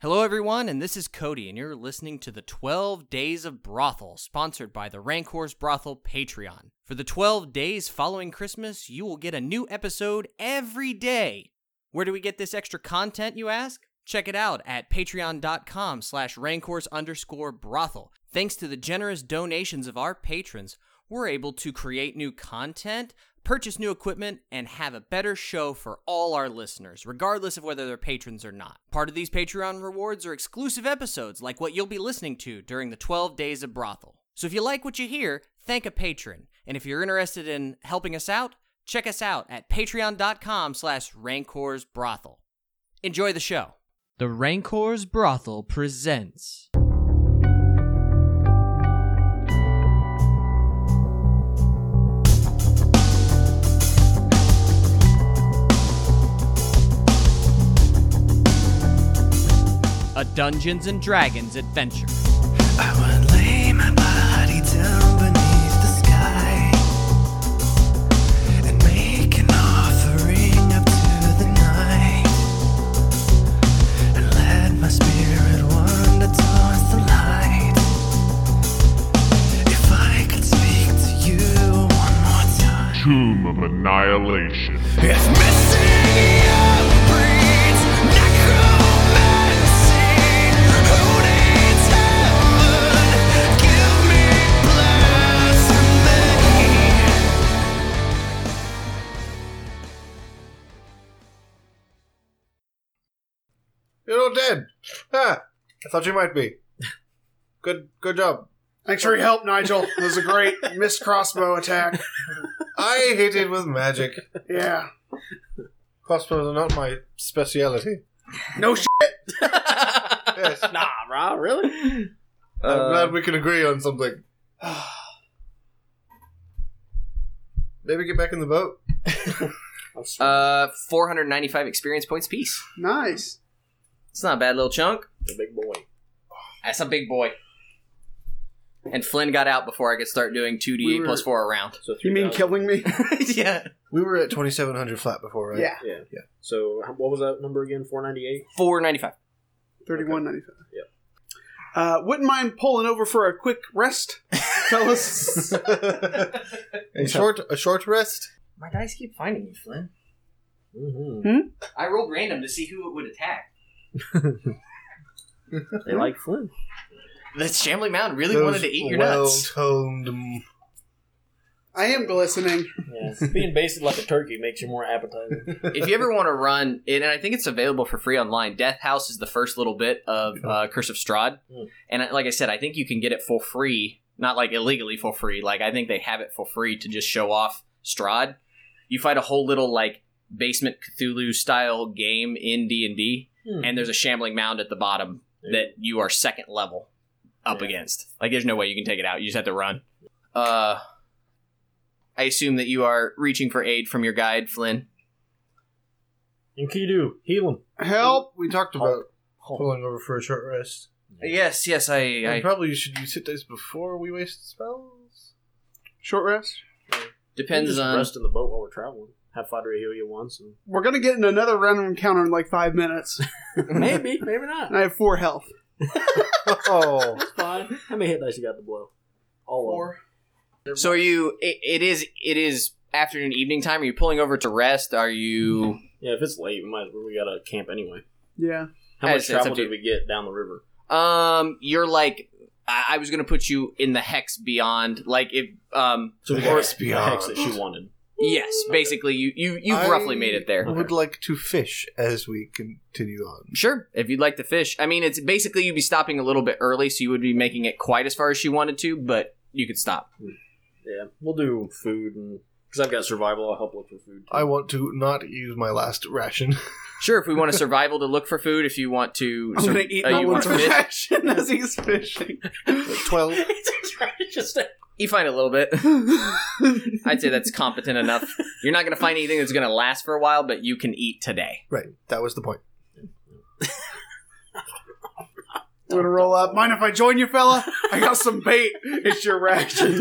Hello, everyone, and this is Cody, and you're listening to the 12 Days of Brothel, sponsored by the Rancor's Brothel Patreon. For the 12 days following Christmas, you will get a new episode every day. Where do we get this extra content, you ask? Check it out at patreon.com/rancors_brothel. Thanks to the generous donations of our patrons, we're able to create new content, purchase new equipment, and have a better show for all our listeners, regardless of whether they're patrons or not. Part of these Patreon rewards are exclusive episodes like what you'll be listening to during the 12 Days of Brothel. So if you like what you hear, thank a patron. And if you're interested in helping us out, check us out at patreon.com/rancorsbrothel. Enjoy the show. The Rancor's Brothel presents... a Dungeons & Dragons adventure. I would lay my body down beneath the sky and make an offering up to the night and let my spirit wander towards the light. If I could speak to you one more time. Tomb of Annihilation. If missing you breeds necromancy, who needs heaven? Give me blasphemy. You're not dead. Ah, I thought you might be. Good job. Thanks for your help, Nigel. It was a great missed crossbow attack. I hit it with magic. Yeah. Crossbows are not my speciality. No shit. Yes. Nah, bro, really? I'm glad we can agree on something. Maybe get back in the boat. 495 experience points apiece. Nice. It's not a bad little chunk. The big boy. That's a big boy. And Flynn got out before I could start doing 2d8 plus 4 around. So You mean 3,000. killing me? Yeah. We were at 2,700 flat before, right? Yeah. Yeah. So what was that number again? 498? 495. 31.95. Wouldn't mind pulling over for a quick rest, fellas. A short rest? My dice keep finding me, Flynn. Mm-hmm. I rolled random to see who it would attack. They like Flynn. The Shambling Mound really wanted to eat your nuts. Well-toned. I am glistening. Yeah. Being basted like a turkey makes you more appetizing. If you ever want to run, and I think it's available for free online, Death House is the first little bit of Curse of Strahd. And like I said, I think you can get it for free. Not like illegally for free. Like I think they have it for free to just show off Strahd. You fight a whole little like basement Cthulhu style game in D&D, and there's a Shambling Mound at the bottom that you are second level up against. Like there's no way you can take it out. You just have to run. I assume that you are reaching for aid from your guide, Flynn. And Kidu, heal him. Help. We talked about pulling over for a short rest. Yes, And I probably you should use hit dice before we waste spells. Short rest. depends just on. rest in the boat while we're traveling. Have Fadre heal you once. And... We're going to get in another random encounter in like 5 minutes. maybe not. And I have 4 health. Oh. That's fine. How many hit dice you got to blow? All 4. So are you? It is afternoon, evening time. Are you pulling over to rest? Are you? Yeah, if it's late, we gotta camp anyway. Yeah. How It's much travel up to did we get down the river? You're like. I was gonna put you in the hex beyond, like if So we The got hex the beyond. hex that she wanted. Yes, basically you've roughly made it there. I would like to fish as we continue on. Sure, if you'd like to fish. I mean, it's basically you'd be stopping a little bit early, so you would be making it quite as far as you wanted to, but you could stop. Yeah, we'll do food, and because I've got survival, I'll help look for food. Too. I want to not use my last ration. Sure, if we want a survival to look for food, if you want to... I'm going to eat my you want one's to fish, ration as he's fishing. 12. It's just you find a little bit. I'd say that's competent enough. You're not going to find anything that's going to last for a while, but you can eat today. Right, that was the point. I'm going to roll up. Mind if I join you, fella? I got some bait. It's your ration.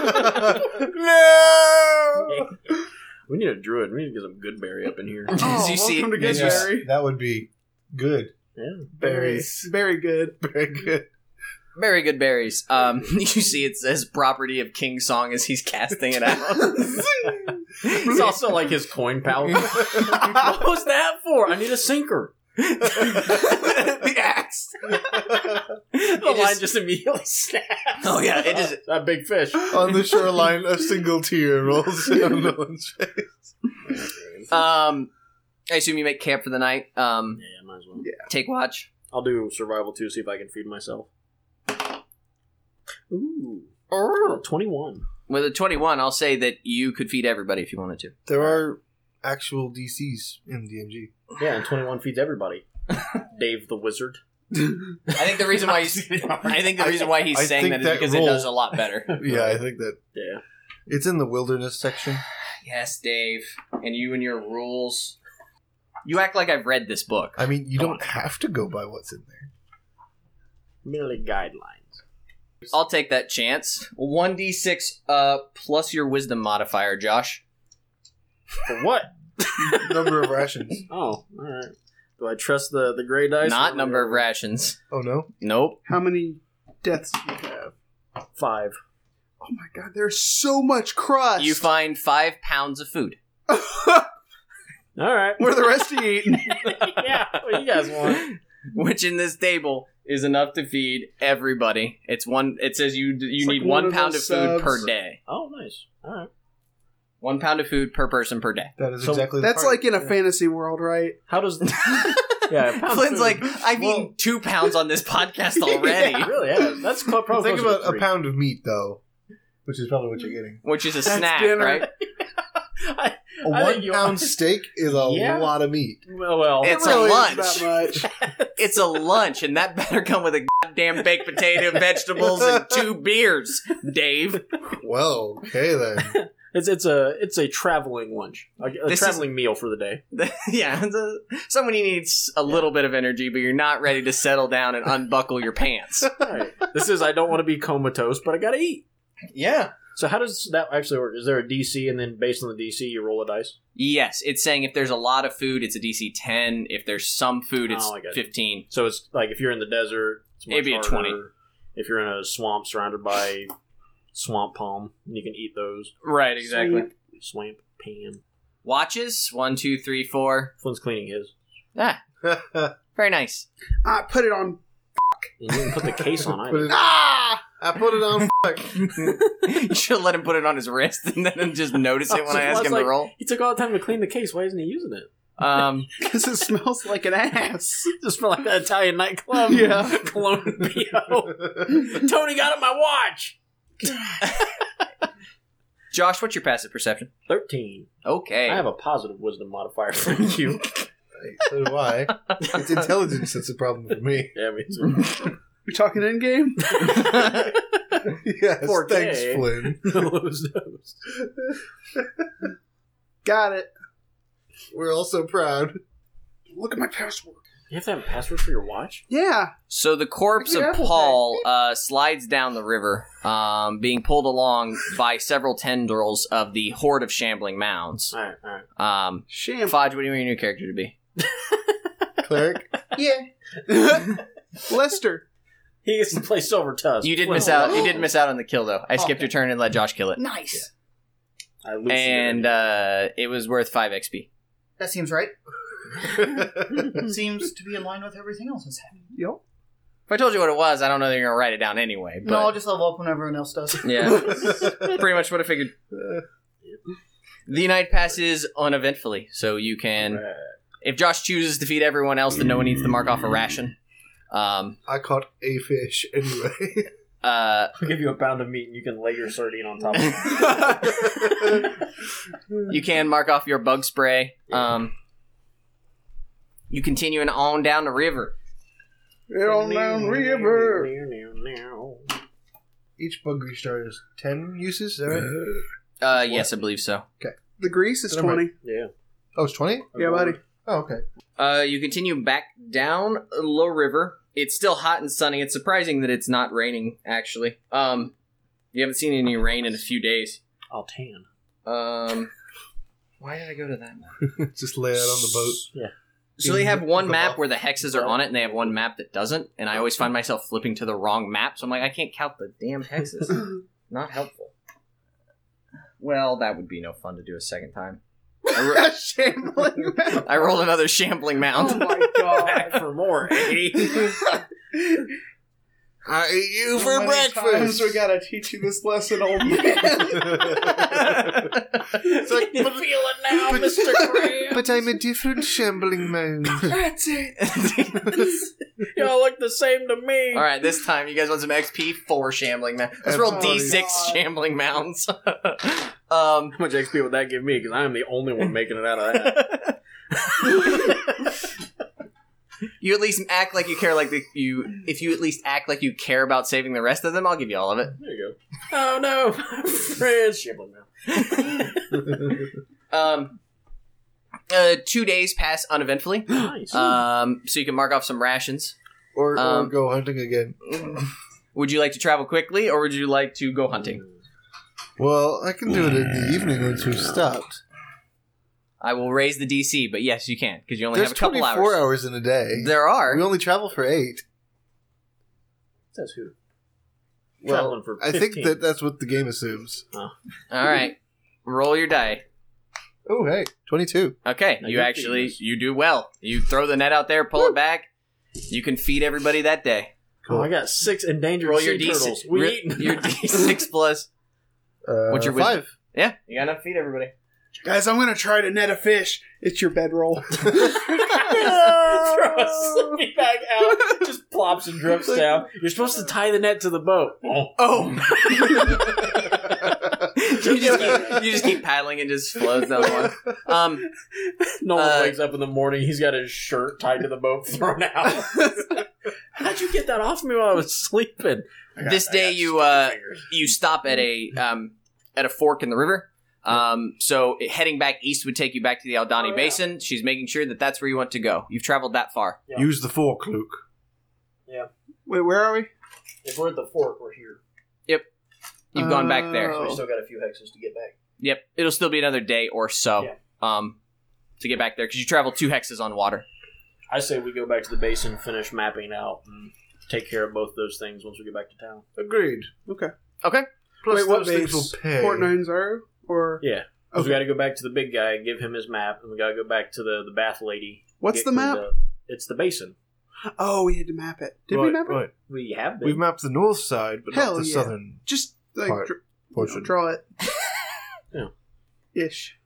No! we need a druid. We need to get some good berry up in here. Oh, You see- welcome to as you Goodberry. That would be good. Yeah. Berries. Very good. Very good. Very good berries. You see it says property of King Song as he's casting it out. It's also like his coin pouch. What was that for? I need a sinker. The axe. The line just immediately snaps. Oh yeah, it just That big fish. On the shoreline, a single tear rolls down Nolan's face. I assume you make camp for the night. Yeah, might as well. Take watch. I'll do survival too, see if I can feed myself. Ooh. 21. With a 21, I'll say that you could feed everybody if you wanted to. There are actual DCs in DMG. Yeah, and 21 feeds everybody. Dave the Wizard. I think the reason why he's I saying think that is that because roll- it does a lot better. Yeah, I think that Yeah. it's in the wilderness section. Yes, Dave. And you and your rules. You act like I've read this book. I mean, you don't have to go by what's in there. Merely guidelines. I'll take that chance. 1d6 plus your wisdom modifier, Josh. For what? Number of rations. Oh, alright. Do I trust the gray dice? Not number of rations. Oh no. Nope. How many deaths do you have? 5. Oh my god, there's so much crust. You find 5 pounds of food. Alright. Where the rest of you eating? Yeah, what do you guys want? Which in this table is enough to feed everybody. It's one. It says you It's need like one 1 of pound of those food subs. per day. Oh, nice. Alright. 1 pound of food per person per day. That is So exactly the That's part. like in a fantasy world, right? How does... yeah, a pound Flynn's food. like, I've eaten 2 pounds on this podcast already, It really is. That's probably Think closer to about a 3. pound of meat, though, which is probably what you're getting. which is a That's snack, dinner. right? I A think 1 you pound are. steak is a Yeah. lot of meat. Well, It's It really a lunch. Is that much. It's a lunch, and that better come with a goddamn baked potato, vegetables, and 2 beers, Dave. Well, okay then. it's a traveling lunch, a This traveling meal for the day. Yeah, someone who needs a little bit of energy, but you're not ready to settle down and unbuckle your pants. Right. This is I don't want to be comatose, but I gotta eat. Yeah. So how does that actually work? Is there a DC, and then based on the DC, you roll a dice? Yes, it's saying if there's a lot of food, it's a DC 10. If there's some food, it's Oh, I got it. 15. So it's like if you're in the desert, it's much It'd be a 20. harder. If you're in a swamp surrounded by swamp palm, you can eat those. Right, exactly. Swamp palm. Watches 1, 2, 3, 4. Flynn's cleaning his. Ah, very nice. I put it on. And you didn't put the case on Put either. it Ah! I put it on. You should have let him put it on his wrist and then just notice it when I ask him to roll. He took all the time to clean the case. Why isn't he using it? Because it smells like an ass. Just for like that Italian nightclub. Yeah. Cologne BO. Tony got it my watch. Josh, what's your passive perception? 13. Okay. I have a positive wisdom modifier for you. So do I. It's intelligence that's a problem for me. Yeah, me too. We talking in game? Yes, 4K. thanks, Flynn. Those. Got it. We're all so proud. Look at my password. You have to have a password for your watch? Yeah. So the corpse Look at of Apple Paul slides down the river, being pulled along by several tendrils of the horde of shambling mounds. Alright, alright. Sham. Fudge, what do you want your new character to be? Cleric? Lester. He gets to play Silver Tusk. You did miss out. You did miss out on the kill, though. I skipped your turn and let Josh kill it, Nice. I lose and it was worth 5 XP. That seems right. Seems to be in line with everything else that's happening. Yep. If I told you what it was, I don't know that you're gonna write it down anyway. But No, I'll just level up when everyone else does. yeah, pretty much what I figured. The night passes uneventfully, so you can. Alright. If Josh chooses to feed everyone else, then no one needs to mark off a ration. I caught a fish anyway. I'll give you a pound of meat and you can lay your sardine on top of it. You can mark off your bug spray. You continue on down the river. On down river. Each bug restar is 10 uses, is that right? Yes, I believe so. The grease is Then I'm 20. Yeah. Oh, it's 20? Yeah, buddy. Oh, okay. You continue back down Low River. It's still hot and sunny. It's surprising that it's not raining, actually. You haven't seen any rain in a few days. I'll tan. Why did I go to that one? Just lay out on the boat. Yeah. So they have one map where the hexes are on it, and they have one map that doesn't. And I always find myself flipping to the wrong map. So I'm like, I can't count the damn hexes. Not helpful. Well, that would be no fun to do a second time. Shambling mound. I rolled another shambling mound. Oh my god. Back for more, eh? I ate you How for many breakfast. times we gotta teach you this lesson, old man? It's like, You feel it now, Mr. Krabs? but I'm a different shambling mound. That's it. Y'all look the same to me. All right, this time you guys want some XP? 4 shambling mounds. Let's roll D6 God. shambling mounds. How much XP would that give me? Because I am the only one making it out of that. You at least act like you care, if you at least act like you care about saving the rest of them, I'll give you all of it. There you go. Oh no, my friends. Shambling mound. 2 days pass uneventfully. Nice. So you can mark off some rations. Or Um, go hunting again. Would you like to travel quickly, or would you like to go hunting? Well, I can do it in the evening once we've stopped. I will raise the DC, but yes, you can, because you only There's have a couple 24 hours. hours in a day. There are. We only travel for 8. Says who? Well, Traveling for I 15. think that's what the game assumes. All right. Roll your die. Oh, hey, 22. Okay, Now you you're actually, feeding us. you do well. You throw the net out there, pull it back. You can feed everybody that day. Oh, I got 6 endangered Roll sea your D6. turtles. We eating. Your D6 plus. What's your wisdom? 5. Yeah, you got enough to feed everybody. Guys, I'm gonna try to net a fish. It's your bedroll. Throw a sleeping bag out, just plops and drifts down. You're supposed to tie the net to the boat. Oh. You just keep paddling and just flows down the one. Nolan wakes up in the morning. He's got his shirt tied to the boat, thrown out. How'd you get that off me while I was sleeping? This day you stop at a fork in the river. So heading back east would take you back to the Aldani Basin. She's making sure that that's where you want to go. You've traveled that far. Yeah. Use the fork, Luke. Wait, where are we? If we're at the fork, we're here. You've gone back there. Oh. We still got a few hexes to get back. Yep. It'll still be another day or so to get back there because you travel 2 hexes on water. I say we go back to the basin, finish mapping out, and take care of both those things once we get back to town. Agreed. Okay. Okay. Plus, Wait, what those things base? will pay. Port 90? Or Yeah. 'Cause Okay. we got to go back to the big guy, give him his map, and we got to go back to the bath lady. What's get the map? cleaned up. It's the basin. Oh, we had to map it. Did we map it? Right. We have been. We've mapped the north side, but Hell not the yeah. southern Just like Part. portion. draw it. Yeah. Ish.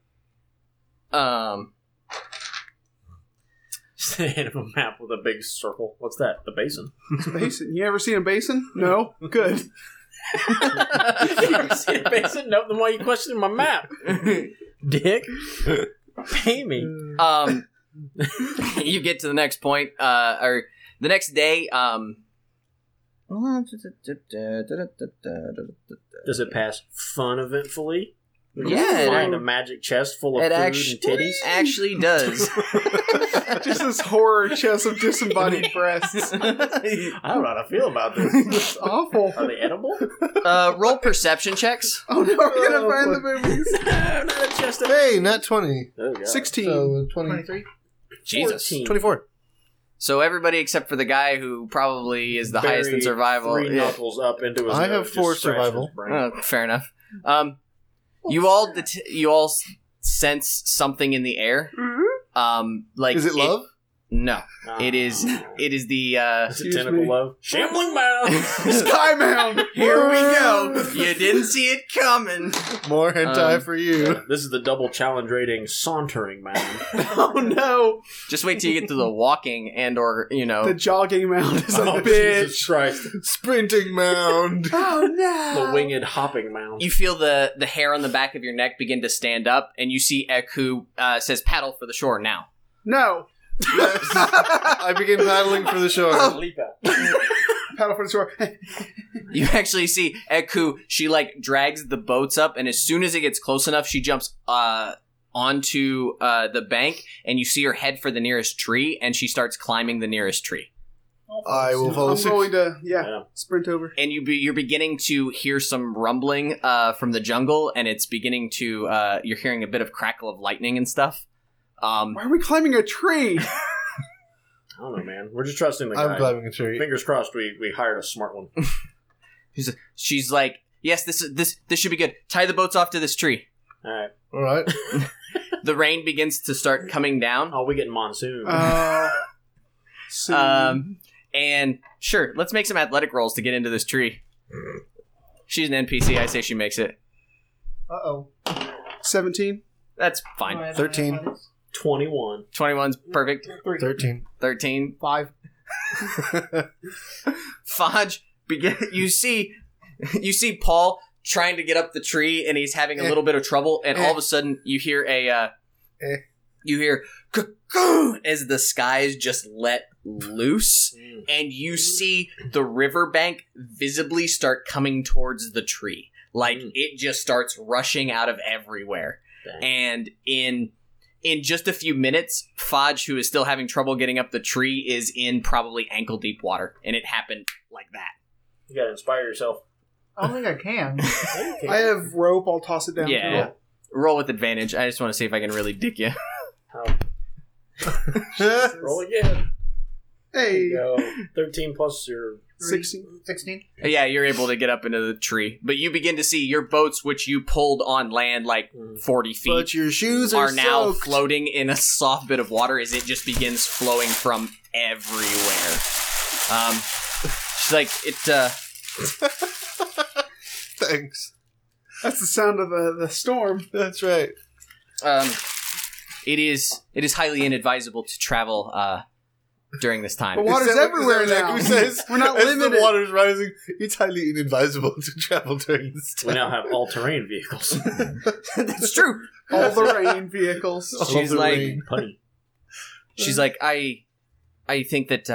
Stand a map with a big circle. What's that? The basin. Basin. You ever seen a basin? No. Good. You ever seen a basin? Nope. Then why are you questioning my map? Dick. Pay me. You get to the next point, or the next day. Does it pass fun eventfully? We Yeah, it- find a magic chest full of It food actually, and titties. actually does. Just this horror chest of disembodied breasts. I don't know how to feel about this. It's awful. Are they edible? Roll perception checks. Oh no, we're gonna find the movies. Not a chest of. Hey, not 20. Oh, God. 16. So 20, 23? Jesus. 14. 24. So everybody except for the guy who probably is the highest in Buried survival. 3 Yeah. knuckles up into his I nose, have 4 just scratched survival. his brain. Oh, fair enough. You all sense something in the air. Like Is it love? No, Ah. it is the. Is it Excuse tentacle me. love? Shambling mound. Sky Mound. Here we go. You didn't see it coming. More hentai Um, for you. This is the double challenge rating sauntering mound. Oh no, Just wait till you get to the walking and/or the jogging mound is a Oh, bitch. Jesus Christ. Sprinting mound. Oh no. The winged hopping mound. You feel the hair on the back of your neck begin to stand up, and you see Ek who says, "Paddle for the shore now." No. I begin paddling for the shore. Leap out. Paddle for the shore. You actually see Eku, she like drags the boats up, and as soon as it gets close enough, she jumps onto the bank, and you see her head for the nearest tree, and she starts climbing the nearest tree. I will follow I'm suit. going to Yeah. sprint over. And you're beginning to hear some rumbling from the jungle, and it's beginning to you're hearing a bit of crackle of lightning and stuff. Why are we climbing a tree? I don't know, man. We're just trusting the guy. I'm climbing a tree. Fingers crossed we hired a smart one. She's like, yes, this should be good. Tie the boats off to this tree. All right. All right. The rain begins to start coming down. Oh, we getting monsoon. And sure, let's make some athletic rolls to get into this tree. She's an NPC. I say she makes it. 17. That's fine. 13. 21. 21's perfect. 13. 13. 5. Fudge, you see Paul trying to get up the tree, and he's having a little bit of trouble, and all of a sudden you hear you hear "Cuckoo" as the skies just let loose, and you see the riverbank visibly start coming towards the tree. Like, it just starts rushing out of everywhere. Dang. And in just a few minutes, Fudge, who is still having trouble getting up the tree, is in probably ankle-deep water, and it happened like that. You gotta inspire yourself. I don't think I can. I have rope. I'll toss it down. Yeah. Roll with advantage. I just want to see if I can really dig you. Roll again. Hey. There you go. 13 plus your... 16. 16? Yeah, you're able to get up into the tree. But you begin to see your boats, which you pulled on land like 40 feet, But your shoes are now soaked. floating in a soft bit of water as it just begins flowing from everywhere. She's like, Thanks. That's the sound of the storm. That's right. it is highly inadvisable to travel during this time. The water's everywhere now. We're not as limited. the water's rising, it's highly inadvisable to travel during this We time. now have all-terrain vehicles. That's true. All the rain vehicles. She's the like, rain. Punny. she's like, I think that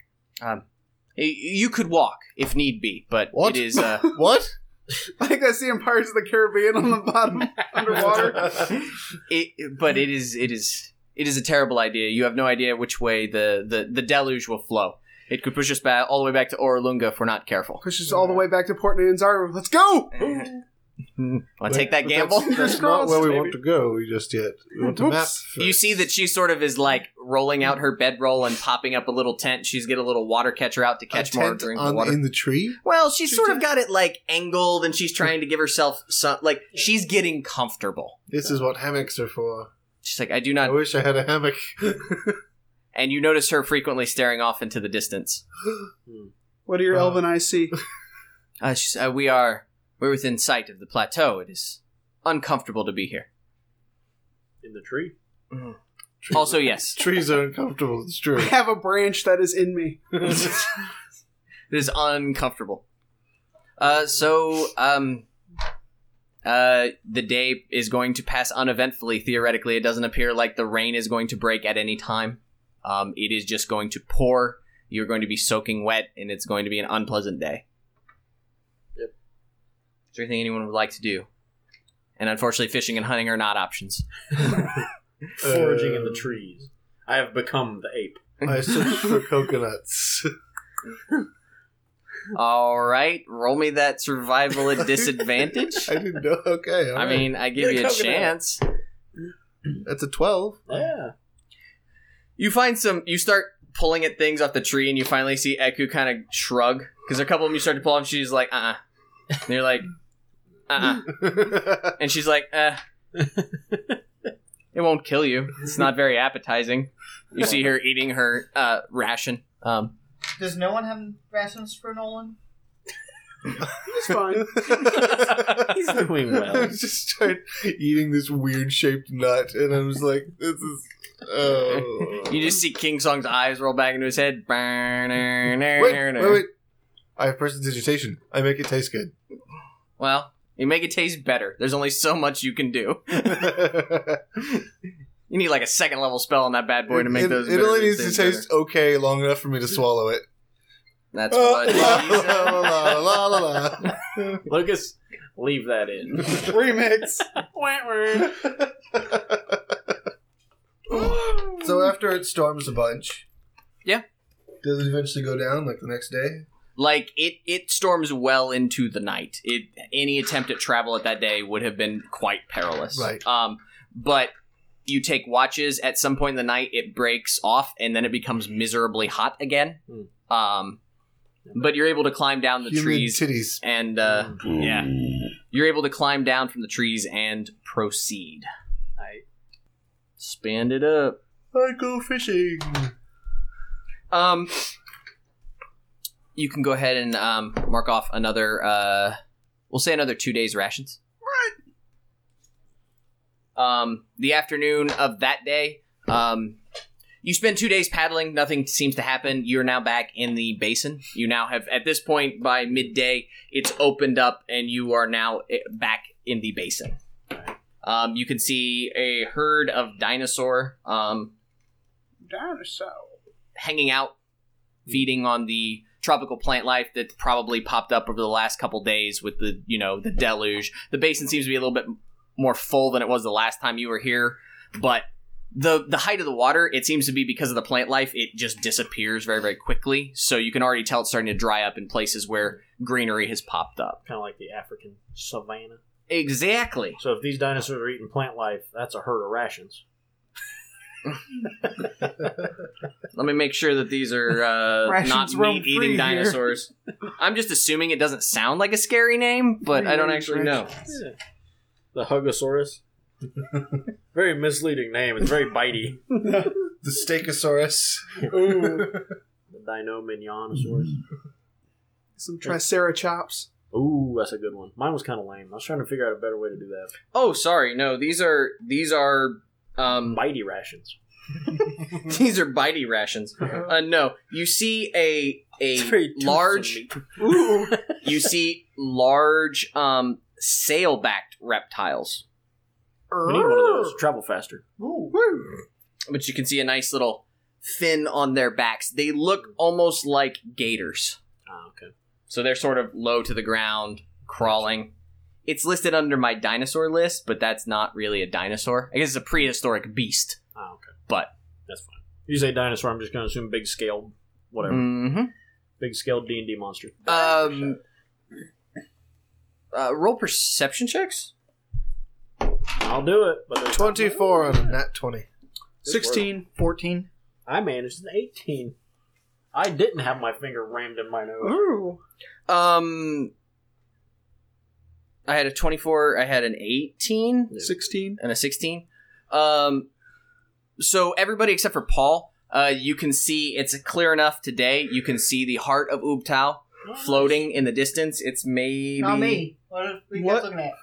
you could walk if need be, but What? it is What? I think I see in Pirates of the Caribbean on the bottom underwater. but it is a terrible idea. You have no idea which way the deluge will flow. It could push us back all the way back to Oralunga if we're not careful. Pushes all the way back to Port Nyanzaru. Let's go! Want to take that But gamble? That's not where we Maybe. want to go just yet. We want to map Whoops. first. You see that she sort of is like rolling out her bedroll and popping up a little tent. She's get a little water catcher out to A catch more tent during on- the water. in the tree? Well, she's sort of got it like angled, and she's trying to give herself some like she's getting comfortable. This is what hammocks are for. She's like, I do I not. wish I had a hammock. And you notice her frequently staring off into the distance. What do your elven eyes see? We're within sight of the plateau. It is uncomfortable to be here. In the tree? Also, yes, Trees are uncomfortable, it's true. I have a branch that is in me. it is uncomfortable. The day is going to pass uneventfully. Theoretically, it doesn't appear like the rain is going to break at any time. It is just going to pour. You're going to be soaking wet, and it's going to be an unpleasant day. Yep. Is there anything anyone would like to do? And unfortunately, fishing and hunting are not options. Foraging in the trees. I have become the ape. I search for coconuts. All right, roll me that survival at disadvantage. I didn't know. Okay. all I right. mean, I give Get a you a coconut. chance. That's a 12. Yeah. You find you start pulling at things off the tree, and you finally see Eku kind of shrug. Because a couple of them you start to pull, and she's like, And you're like, And she's like, It won't kill you. It's not very appetizing. You see her eating her ration. Does no one have rations for Nolan? It's fine. He's doing I well. just started eating this weird shaped nut, and I was like, this is. Oh. You just see King Song's eyes roll back into his head. Wait. I have prestidigitation. I make it taste good. Well, you make it taste better. There's only so much you can do. You need like a second level spell on that bad boy to make it, those. It only bitters needs to taste okay long enough for me to swallow it. That's what. La, she said. la, la, la, la. Lucas, leave that in. Remix. So after it storms a bunch, Yeah. does it eventually go down like the next day? Like it storms well into the night. Any attempt at travel at that day would have been quite perilous. Right. But You take watches. At some point in the night, it breaks off, and then it becomes miserably hot again. But you're able to climb down the Human trees, titties. and you're able to climb down from the trees and proceed. I Spanned it up. I go fishing. You can go ahead and mark off another. We'll say another 2 days rations. The afternoon of that day, you spend 2 days paddling. Nothing seems to happen. You're now back in the basin. You now have, at this point, by midday, it's opened up, and you are now back in the basin. You can see a herd of dinosaur hanging out, feeding on the tropical plant life that probably popped up over the last couple days with the deluge. The basin seems to be a little bit more full than it was the last time you were here, but the height of the water, it seems to be because of the plant life, it just disappears very, very quickly. So you can already tell it's starting to dry up in places where greenery has popped up. kind of like the African savanna. Exactly. So if these dinosaurs are eating plant life, that's a herd of rations. Let me make sure that these are Rations not roam meat-eating free here. dinosaurs. I'm just assuming it doesn't sound like a scary name, but I don't actually know. Yeah. The Hugosaurus. Very misleading name. It's very bitey. The Stegosaurus. The Dino-Minionosaurus. Some Triceratops. Ooh, that's a good one. Mine was kind of lame. I was trying to figure out a better way to do that. Oh, sorry. No, these are Bitey rations. these are bitey rations. No, you see a It's very large toothsome meat. you see large sail-backed reptiles. We need one of those. Travel faster. But you can see a nice little fin on their backs. They look almost like gators. Oh, okay. So they're sort of low to the ground, crawling. It's listed under my dinosaur list, but that's not really a dinosaur. I guess it's a prehistoric beast. Oh, okay. But That's fine. You say dinosaur, I'm just going to assume big scaled, whatever. Big scaled D&D monster. Roll perception checks. I'll do it. But there's 24 on a nat 20. 16. 14. I managed an 18. I didn't have my finger rammed in my nose. Ooh. I had a 24, I had an 18, 16. and a 16. So everybody except for Paul, you can see, it's clear enough today, you can see the heart of Ubtao floating in the distance. It's maybe... Not me. What are you guys looking at?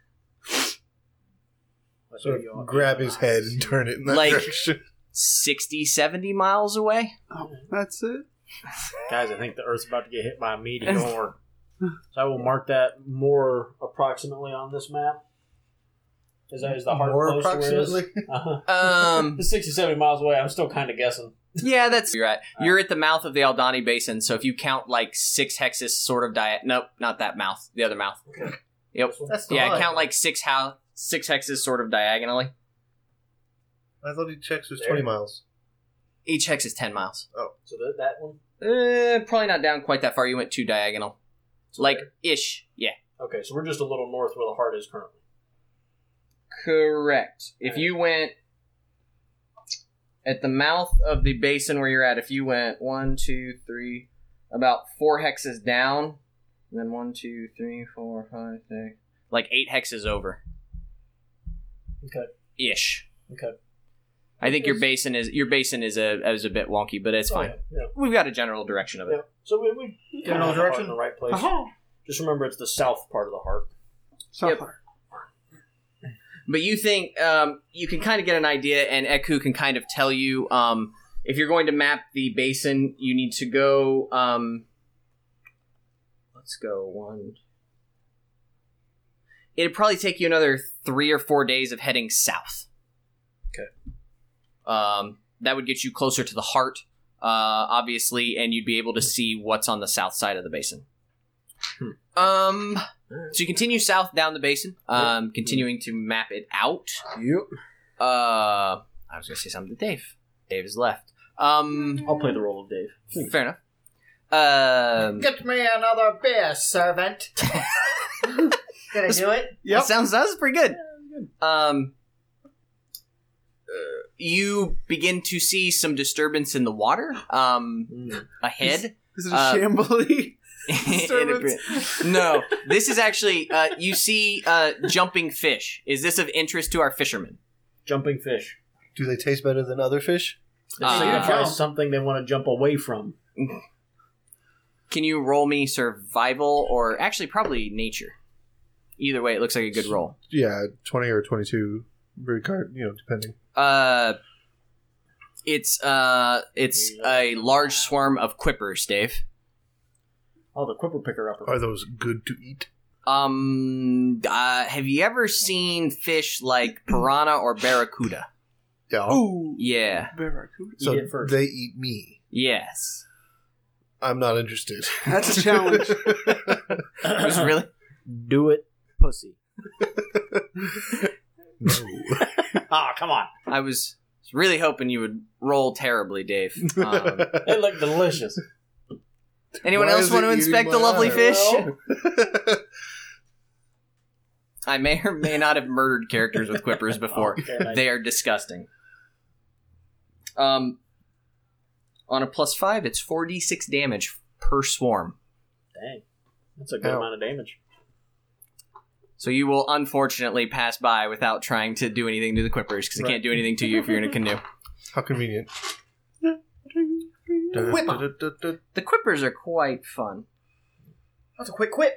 Sort of grab his head and turn it in that Like- direction. 60, 70 miles away. Oh, that's it. Guys, I think the Earth's about to get hit by a meteor. So I will mark that more approximately on this map. Is the heart More close to where it is? approximately. It's 60, 70 miles away. I'm still kind of guessing. Yeah, that's you're right. You're at the mouth of the Aldani Basin, so if you count like 6 hexes sort of nope, not that mouth, the other mouth. Yep. That's the Yeah, line. count like 6 hexes sort of diagonally. I thought each hex was There. 20 miles. Each hex is 10 miles. So that one? Probably not down quite that far. You went 2 diagonal. Like, ish. Yeah. Okay, so we're just a little north where the heart is currently. Correct. If you went at the mouth of the basin where you're at, if you went 1, 2, 3, about 4 hexes down, and then 1, 2, 3, 4, 5, 6, like 8 hexes over. Okay. Ish. Okay. I think your basin is a bit wonky, but it's fine. Yeah. We've got a general direction of it. Yeah. So we General have the heart direction? in the right place. Uh-huh. Just remember, it's the south part of the heart. South Yep. Park. But you think you can kind of get an idea, and Eku can kind of tell you if you're going to map the basin, you need to go. Let's go 1. It'd probably take you another 3 or 4 days of heading south. Okay. That would get you closer to the heart, obviously, and you'd be able to see what's on the south side of the basin. So you continue south down the basin, continuing to map it out. Yep. I was going to say something to Dave. Dave is left. I'll play the role of Dave. Fair enough. Get me another beer, servant. Did I do it? Yep. That sounds pretty good. you begin to see some disturbance in the water ahead. Is it a shambly? No, this is actually you see jumping fish. Is this of interest to our fishermen? Jumping fish. Do they taste better than other fish? It signifies something they want to jump away from. Can you roll me survival or actually probably nature? Either way, it looks like a good roll. Yeah, 20 or 22. Very card, depending. It's a large swarm of quippers, Dave. Oh, the quipper picker upper. Are those good to eat? Have you ever seen fish like piranha or barracuda? Yeah. Ooh. Yeah. Barracuda. So Eat it first. they eat me. Yes. I'm not interested. That's a challenge. Was really? Do it, pussy. No. Oh, come on. I was really hoping you would roll terribly, Dave. They look delicious. Anyone Why else is want to it eating inspect my the lovely eye? fish? I may or may not have murdered characters with quippers before. Okay, nice. They are disgusting. On a +5, it's 4d6 damage per swarm. Dang. That's a good Ow. amount of damage. So you will unfortunately pass by without trying to do anything to the quippers, because they can't do anything to you if you're in a canoe. How convenient. The quippers are quite fun. That's a quick quit.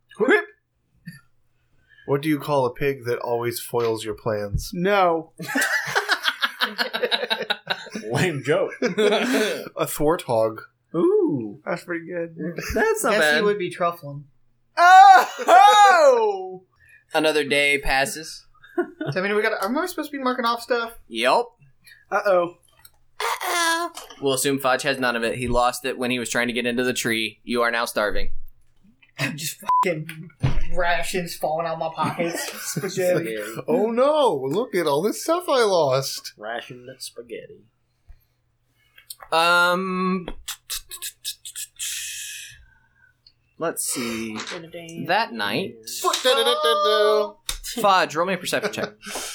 What do you call a pig that always foils your plans? No. Lame joke. A thwarthog. Ooh. That's pretty good. That's not Guess bad. he would be truffling. Oh! Another day passes. So, I mean, am I supposed to be marking off stuff? Yep. Uh-oh. We'll assume Fudge has none of it. He lost it when he was trying to get into the tree. You are now starving. Just fucking rations falling out of my pockets. Spaghetti. Oh no, look at all this stuff I lost. Rationed spaghetti. Let's see. That night, Oh. Fudge, roll me a perception check.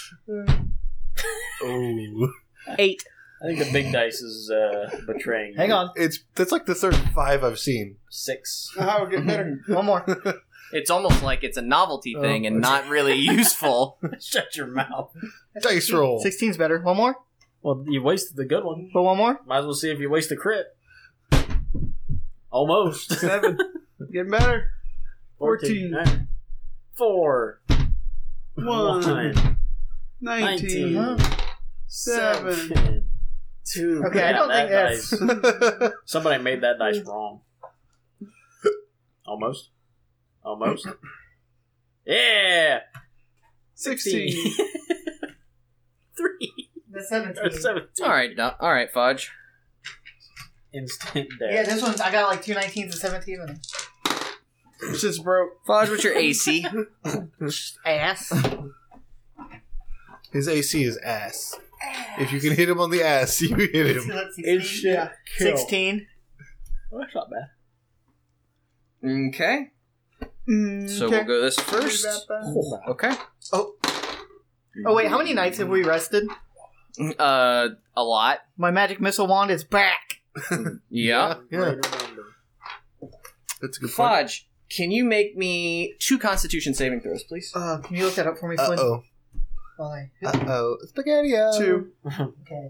Oh. 8. I think the big dice is betraying. Hang on. That's like the third 5 I've seen. 6. Oh, get better. One more. It's almost like it's a novelty thing and not really useful. Shut your mouth. Dice roll. 16's better. One more. Well, you wasted the good one. But one more. Might as well see if you waste the crit. Almost. 7. Getting better. 14. 4. 1. 19. 7. 2. Okay, I don't think that's- Dice. Somebody made that dice wrong. Almost. Yeah! 16. 3. The 17. 17. All right, Fudge. Instant death. Yeah, this one's, I got like 2 19s and 17 in it. Shit's broke. Fudge, what's your AC? Ass. His AC is ass. If you can hit him on the ass, you hit him. Instant kill. 16. Oh, that's not bad. Okay. So we'll go this first. Okay. Oh, wait, how many nights have we rested? A lot. My magic missile wand is back. Yeah. Yeah. That's a good point. Fudge, can you make me 2 Constitution saving throws, please? Can you look that up for me, Flynn? Uh-oh. Why? Uh-oh. Spaghetti. 2. Okay.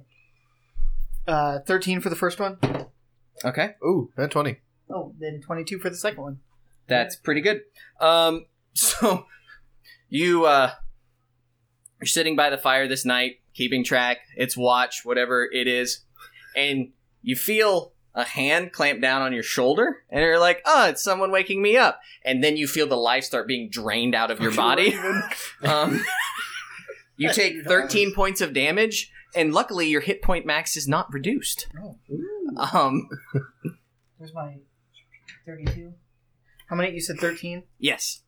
13 for the first one. Okay. Ooh, not 20. Oh, then 22 for the second one. That's pretty good. So you're sitting by the fire this night, keeping track, it's watch, whatever it is, and you feel a hand clamp down on your shoulder, and you're like, oh, it's someone waking me up. And then you feel the life start being drained out of your body. You take 13 points of damage, and luckily your hit point max is not reduced. Where's my 32? How many? You said 13? Yes.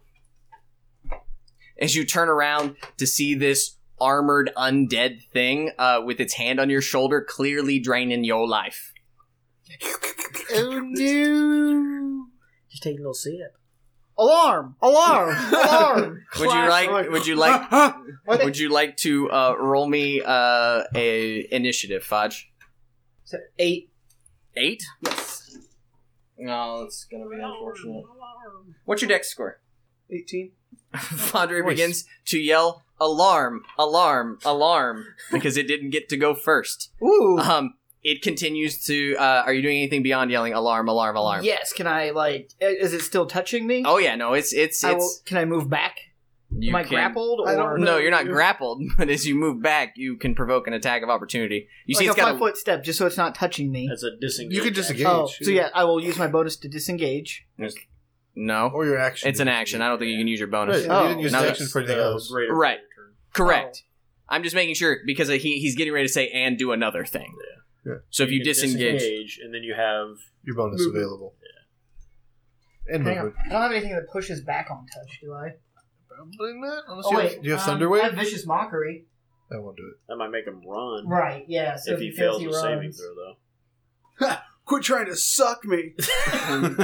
As you turn around to see this armored undead thing with its hand on your shoulder, clearly draining your life. Oh no! Just take a little sip. Alarm! Alarm! Alarm! Would you like? Classic. Would you like? What? Would you like to roll me a initiative, Fudge? So 8. 8? Yes. No, it's gonna be unfortunate. What's your dex score? 18. Fodry begins to yell, "Alarm! Alarm! Alarm!" because it didn't get to go first. Ooh. It continues to. Are you doing anything beyond yelling "Alarm! Alarm! Alarm"? Yes. Can I is it still touching me? Oh yeah, no, it's. Can I move back? You Am I can- grappled? I Or don't No, you're not grappled, but as you move back, you can provoke an attack of opportunity. You see, like it's a got 5-foot step, just so it's not touching me. That's a disengage. You can action. disengage. Oh, so yeah, I will use my bonus to disengage. no. Or your action. It's an action. I don't think you can use your bonus. Right, you didn't use no, the that's action for anything The else. greater Right. turn. Correct. I'm just making sure because he's getting ready to say and do another thing. Yeah. So if you can disengage, and then you have Your bonus Movement. available. And Hang on. movement. I don't have anything that pushes back on touch, do I? Probably not. Unless Oh you wait, have, do you have I Thunderwave? have Vicious Mockery. I won't do it. that might make him run. Right, yeah. So If he fails he a saving runs. throw, though. Quit trying to suck me. Hands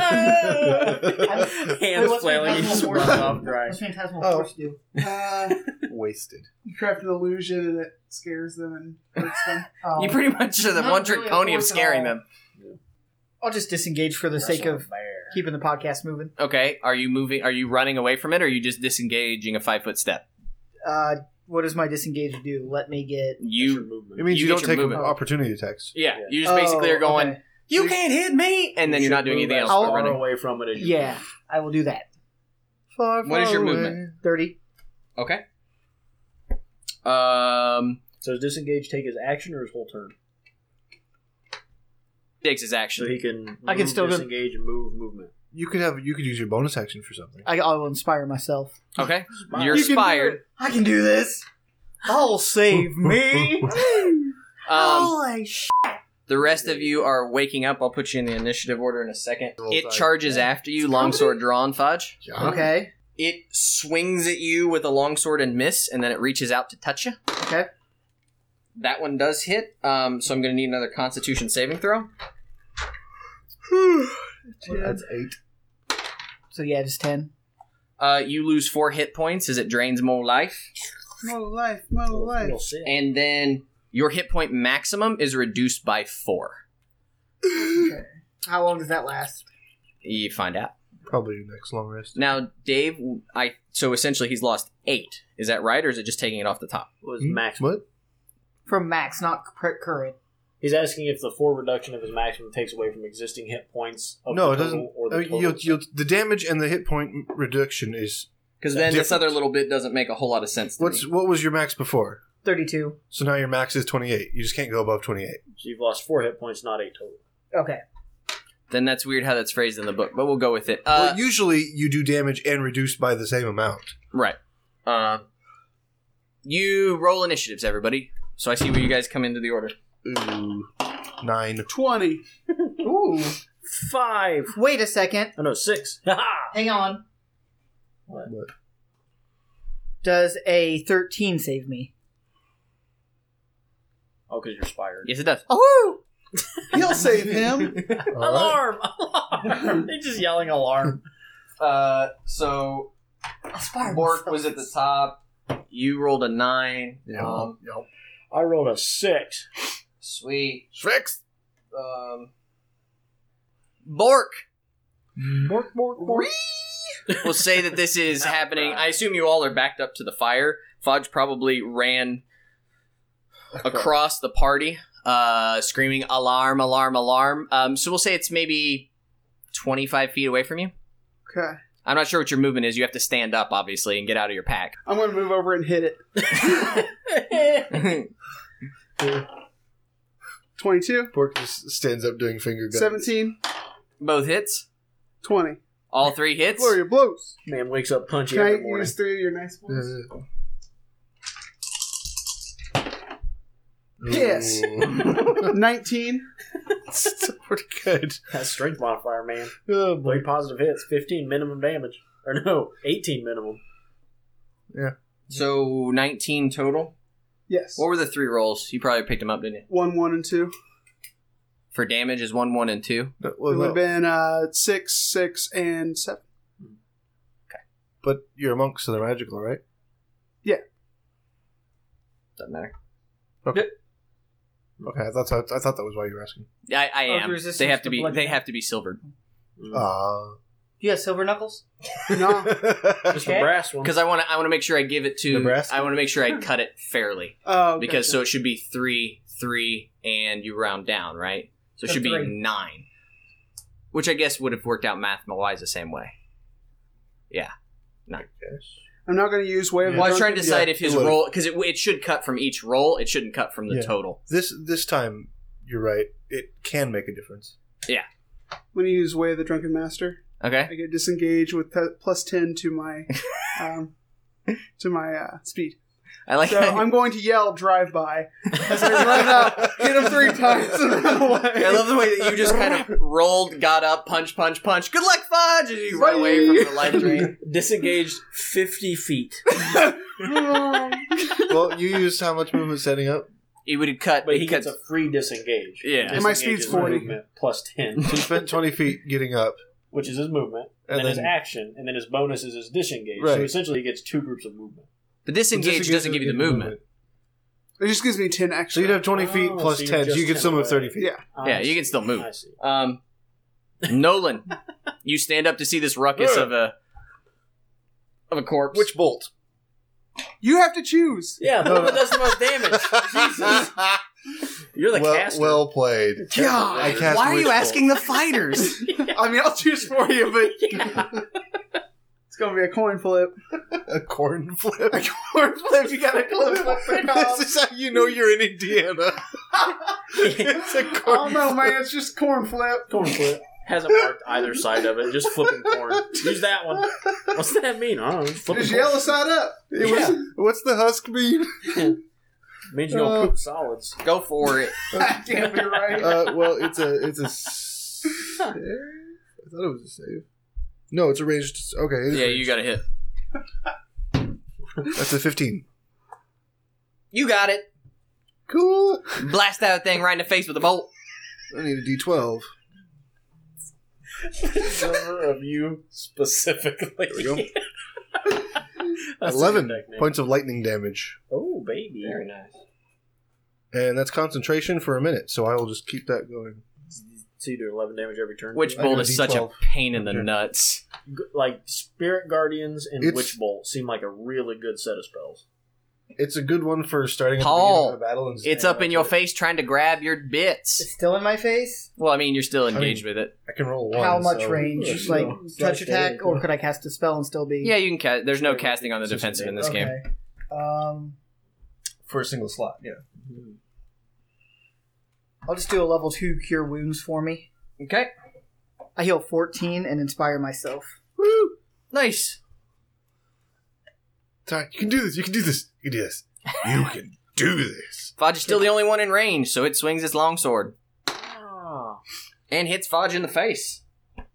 what's flailing, he just Phantasmal runs Force? off dry. What's Phantasmal Oh. Force do? Wasted. You craft an illusion and it scares them and hurts them. Oh. you pretty much are the Not one-trick really a pony of force at scaring all. them. I'll just disengage for the sake Wrestle of a bear. keeping the podcast moving. Okay, are you moving? Are you running away from it, or are you just disengaging a 5-foot step? What does my disengage do? Let me get. That's your You, movement. It means You you, get don't your take movement. opportunity attacks. yeah, Yeah. you just basically are going. okay. You can't hit me, and then you're not doing anything else. How but far running. away from it as you Yeah, I will do that. Far, What is far your away. movement? 30. Okay. So does disengage take his action or his whole turn? Takes his So action. he can I can move, still do- disengage and move movement. You could use your bonus action for something. I will inspire myself. Okay, you're You can do inspired. it. I can do this. I'll save me. Holy sh! The rest of you are waking up. I'll put you in the initiative order in a second. Roll It die. charges after you, longsword drawn, Fudge. Okay. It swings at you with a longsword and miss, and then it reaches out to touch you. Okay. That one does hit, so I'm going to need another Constitution saving throw. That's 8. So yeah, just 10. You lose 4 hit points as it drains more life, More life, more life. Little sit. and then your hit point maximum is reduced by 4. Okay. How long does that last? You find out. Probably your next long rest. Now, Dave, so essentially he's lost 8. Is that right, or is it just taking it off the top? Was Hmm? maximum. What? From max, not current. He's asking if the 4 reduction of his maximum takes away from existing hit points of No, the it total doesn't. or the total. The damage and the hit point reduction is. Because then this Different. other little bit doesn't make a whole lot of sense to me. What was your max before? 32. So now your max is 28. You just can't go above 28. So you've lost 4 hit points, not 8 total. Okay. Then that's weird how that's phrased in the book, but we'll go with it. Well, usually you do damage and reduce by the same amount. Right. You roll initiatives, everybody. So I see where you guys come into the order. Ooh, 9. 20. Ooh. 5. Wait a second. Oh no, 6. Haha. Hang on. What? Does a 13 save me? Oh, because you're inspired. Yes, it does. Oh! He'll save him. All right. Alarm! Alarm! They're just yelling alarm. So Aspire Bork was at the top. You rolled a 9. Yeah. I rolled a 6. Sweet. Shreks! Bork! Bork, bork, bork. We'll say that this is happening. I assume you all are backed up to the fire. Fudge probably ran across the party, screaming alarm, alarm, alarm. So we'll say it's maybe 25 feet away from you. Okay. I'm not sure what your movement is. You have to stand up, obviously, and get out of your pack. I'm going to move over and hit it. 22. Pork just stands up doing finger guns. 17. Both hits. 20. All 3 hits. Flurry of blows. Man wakes up punchy Can I every morning. use 3 of your nice ones? Yes. Ooh. 19. Still pretty good. That's strength modifier, man. Oh, boy. 3 positive hits, 15 minimum damage. Or no, 18 minimum. So 19 total. Yes. What were the 3 rolls? You probably picked them up, didn't you? 1, 1, and 2. For damage is 1, 1, and 2. No, It well, would have no. been 6, 6, and 7. But you're a monk, so they're magical, right? Doesn't matter. Okay, I thought that was why you were asking. I am. resistance They have to to be. blood They damage. have to be silvered You have silver knuckles? No. Just the brass one. because I want to make sure I give it to. Nebraska? I want to make sure I cut it fairly Oh, because gotcha. so it should be 3, 3, and you round down, right? So it So should be 3. 9, which I guess would have worked out math-wise the same way. Yeah. I'm not going to use Way of the Well, I was trying Drunken to decide yeah, if his it would've. roll because it should cut from each roll. It shouldn't cut from the Yeah. total. This time, you're right. It can make a difference. I'm going to use Way of the Drunken Master. Okay. I get disengaged with plus 10 to my speed. I like. So I'm going to yell "drive by" as I run up, hit him 3 times, and run away. I love the way that you just kind of rolled, got up, punch, punch, punch. Good luck, Fudge! And you run away from the life drain. Disengaged 50 feet. Well, you used how much movement setting up? He would have cut. But he he cuts gets a free disengage. Yeah. And my Disengage speed's is 40. movement plus 10, So you spent 20 feet getting up. which is his movement, and, then his action, and then his bonus is his disengage. Right. So essentially he gets 2 groups of movement. the disengage doesn't give you the movement. It just gives me 10 So extra. you'd have 20 feet Oh, plus so you're 10, so you just can still move 30 10 feet. Yeah. Yeah, I you see. can still move. I see. Nolan, you stand up to see this ruckus of a corpse. Which bolt? You have to choose. Yeah, the one that does the most damage. Jesus. You're the caster. Well played. God, I cast why are Witch you Bolt. asking the fighters? I mean, I'll choose for you, but it's going to be a coin flip. A corn flip. A coin flip, you got to flip it off. This is how you know you're in Indiana. It's a corn Oh no, man, it's just corn flip. Corn flip. Hasn't marked either side of it. Just flipping corn. Use that one. What's that mean? I don't know. Just flipping Just corn. yellow side up. What's the husk mean? Means you're gonna poop solids. Go for it. Damn, you're right. Well, it's a save. I thought it was a save. No, it's a ranged. Okay, it is Yeah, ranged. you got to hit. That's a 15. You got it. Cool. Blast that thing right in the face with a bolt. I need a D12. Number of you specifically. There we go. That's a 11 good nickname. points of lightning damage. Oh, baby. Very nice. And that's concentration for a minute, so I will just keep that going. So you do 11 damage every turn. Witch I bolt got a is such a D12. pain in the Okay. nuts. Like, Spirit Guardians and It's- Witch Bolt seem like a really good set of spells. It's a good one for starting at Paul, the beginning of a battle. And It's up in your face trying to grab your bits. It's still in my face? Well, I mean, you're still engaged with it. I can roll one. How much so- range? Yeah, Like no. touch attack, or could I cast a spell and still be? Yeah, you can cast. There's no casting on the defensive in this game. For a single slot, yeah. I'll just do a level 2 cure wounds for me. Okay. I heal 14 and inspire myself. Woo! Nice. Ty, you can do this. You can do this. You can do this. You can do this. Fudge is still the only one in range, so it swings its longsword Ah. and hits Fudge in the face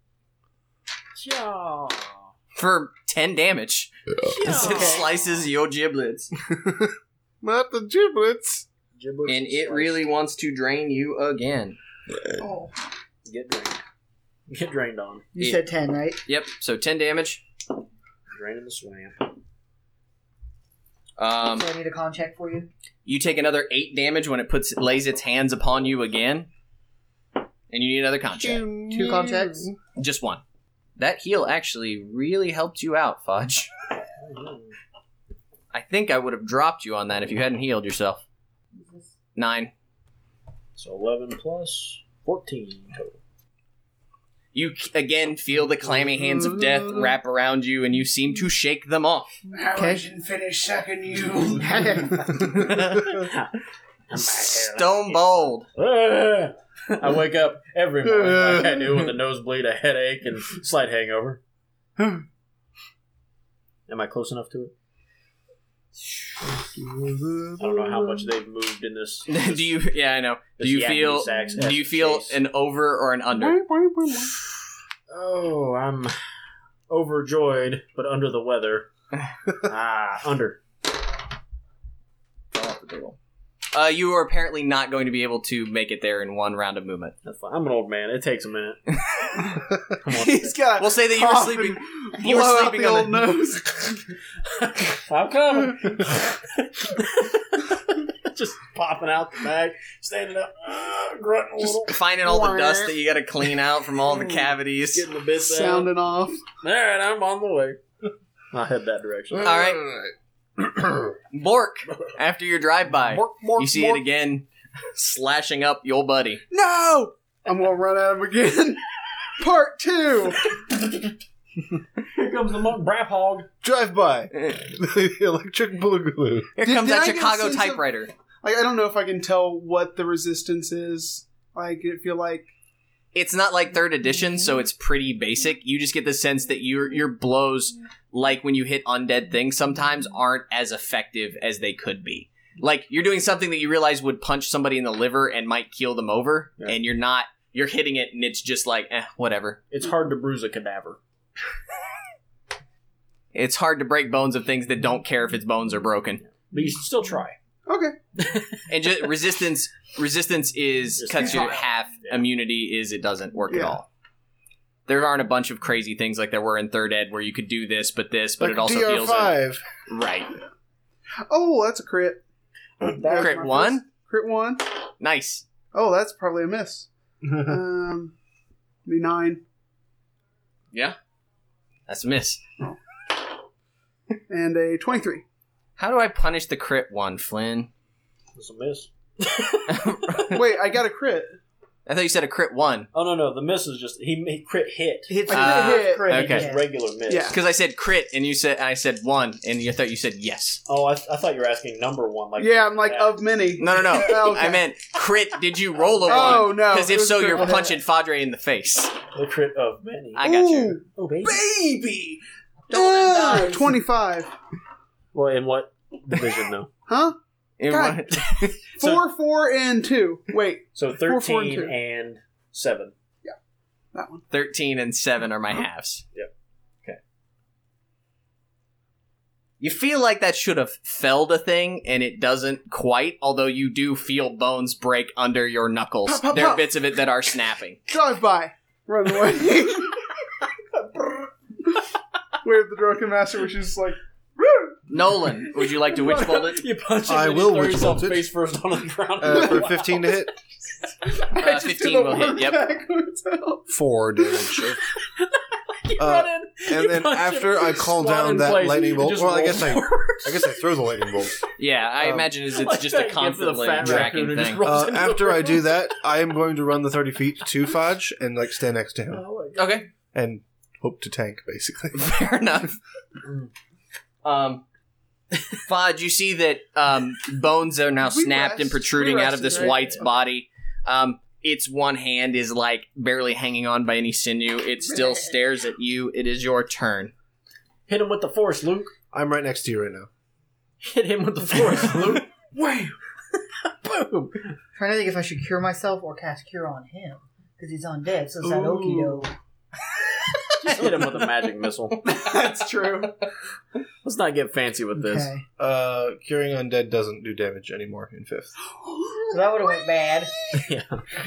Yeah. for 10 damage. As it Okay. slices your giblets. Not the giblets. Giblets And it slice. really wants to drain you again. Oh. Get drained. Get drained on. You said 10, right? Yep, so 10 damage. Drain in the swamp. So I need a con check for you. You take another 8 damage when it lays its hands upon you again. And you need another con check. 2 con checks. Just one. That heal actually really helped you out, Fudge. I think I would have dropped you on that if you hadn't healed yourself. 9. So 11 plus 14 total. You again feel the clammy hands of death wrap around you, and you seem to shake them off. I didn't finish sucking you. Stone bold. Ah! I wake up every morning like I do with a nosebleed, a headache, and slight hangover. Am I close enough to it? I don't know how much they've moved in this. Do you? Yeah, I know. Do This you Yakety feel? Sax Do you feel chase. an over or an under? Oh, I'm overjoyed, but under the weather. Under. You are apparently not going to be able to make it there in one round of movement. That's fine. I'm an old man. It takes a minute. Come on. He's got. We'll say that you were cough sleeping. You were Blow out sleeping the on old nose. I'm coming. Just popping out the bag, standing up, grunting a little, finding all the dust that you got to clean out from all the cavities. getting the bits out. Sounding off. All right, I'm on the way. I'll head that direction. All right. Bork, after your drive-by, you see it again, slashing up your buddy. No! I'm gonna run at him again. Part 2. Here comes the Brap Hog. Drive by. The electric boogaloo. Here Did- comes did that I get a Chicago sense of- typewriter. Like, I don't know if I can tell what the resistance is. Like, I feel like... It's not like 3rd edition, so it's pretty basic. You just get the sense that your blows, like when you hit undead things, sometimes aren't as effective as they could be. Like, you're doing something that you realize would punch somebody in the liver and might keel them over, and you're hitting it, and it's just like, whatever. It's hard to bruise a cadaver. It's hard to break bones of things that don't care if its bones are broken. But you should still try. Okay. And just resistance is Just cuts you to try. half. Yeah. Immunity is it doesn't work at Yeah. all. There aren't a bunch of crazy things like there were in 3rd ed where you could do this, but Like it also heals it. DR5. Right. Oh, that's a crit. Crit my 1? first Crit 1. Nice. Oh, that's probably a miss. Be 9. Yeah. That's a miss. And a 23. How do I punish the crit 1, Flynn? It's a miss. Wait, I got a crit. I thought you said a crit 1. Oh, no. The miss is just... He crit hit. Hits Ah, hit. crit. okay. Just regular miss. Yeah. Because I said crit, and I said 1, and I thought you said yes. Oh, I thought you were asking number 1. Like Yeah, I'm like, that. of many. No. Okay. I meant crit, did you roll a 1? Oh, no. Because It if was so, crit you're one. punching Fadre in the face. The crit of many. I got you. Ooh, Oh, baby. baby! Don't die. 25. Well, in what division, though? Huh? In God. one- 4, 4, and 2. Wait, So 4, 4, and 13 2. and 7. that one. 13 and 7 are my halves. Yep. Okay. You feel like that should have felled a thing, and it doesn't quite, although you do feel bones break under your knuckles. Pop, pop, There are pop. bits of it that are snapping. Drive by. Run away. Wave the Drunken Master, which is like, woo! Nolan, would you like to witch bolt it? You punch him I and will you throw witch yourself bolt it. face first on the ground. For 15 to hit. I just 15 did a will hit, word yep. backwards. 4 damage. You Uh, run in, And you then punch after him, I call squat down in that place, lightning and bolt, just well, I roll guess I forward. throw the lightning bolt. Yeah, I Um, imagine it's Like just that a gif of the constantly fat tracking raccoon who just thing. rolls into After the I do room. that, I am going to run the 30 feet to Fudge and like stand next to him Oh my God. Okay, and hope to tank, basically. fair enough. Fudge, you see that bones are now We snapped rest. and protruding We out of rested, this right? white's body. Its one hand is like barely hanging on by any sinew. It still stares at you. It is your turn. Hit him with the force, Luke. I'm right next to you right now. Hit him with the force, Luke. Wham! Boom! Trying to think if I should cure myself or cast cure on him because he's undead. So it's that Ooh. okie doke. Just hit him with a magic missile. That's true. Let's not get fancy with this. Okay. Curing undead doesn't do damage anymore in 5th. So that would have went bad. Yeah.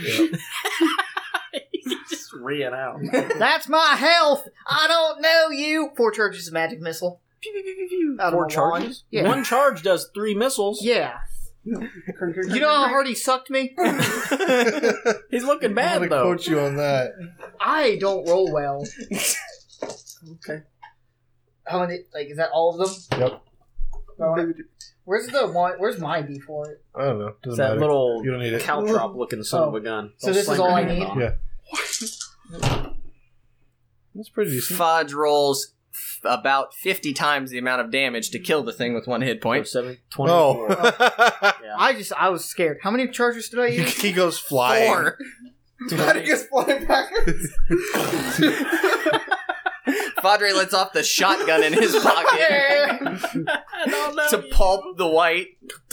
He just ran out. That's my health. I don't know you. 4 charges of magic missile. Out of 4 my charges? wand. Yeah. 1 charge does 3 missiles. Yeah. You know how hard he sucked me? He's looking I'm bad, gonna though. quote you on that. I don't roll well. Okay. How many? Like, is that all of them? Yep. Where's the one? Where's my D for it? I don't know. It's Doesn't that matter. little You don't need it. caltrop looking son of a gun. So Don't this is slam all your I hand need? on. Yeah. That's pretty decent. Fudge rolls about 50 times the amount of damage to kill the thing with 1 hit point. 7, Oh. 24. Yeah. I was scared. How many charges did I use? He goes flying. 4. Patty gets flying backwards. Fadre lets off the shotgun in his pocket to pulp the white.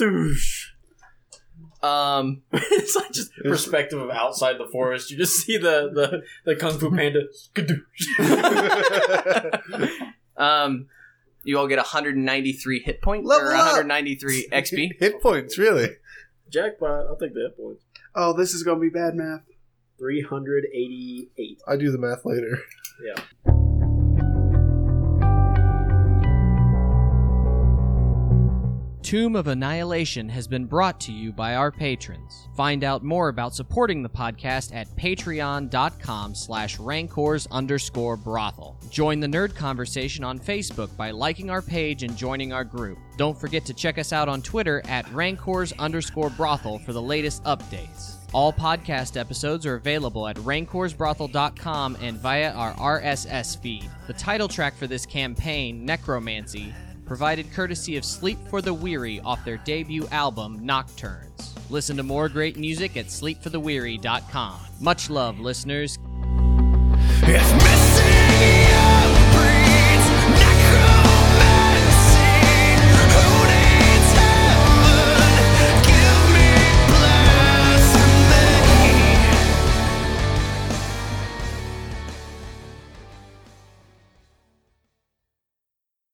It's like just perspective of outside the forest. You just see the Kung Fu Panda. You all get 193 hit points Level or up. 193 XP. Hit points, really. Jackpot. I'll take the hit points. Oh, this is gonna be bad math. 388. I do the math later. Yeah. Tomb of Annihilation has been brought to you by our patrons. Find out more about supporting the podcast at patreon.com/rancors_brothel. Join the nerd conversation on Facebook by liking our page and joining our group. Don't forget to check us out on Twitter at rancors_brothel for the latest updates. All podcast episodes are available at rancorsbrothel.com and via our RSS feed. The title track for this campaign, Necromancy, provided courtesy of Sleep for the Weary off their debut album, Nocturnes. Listen to more great music at sleepfortheweary.com. Much love, listeners. If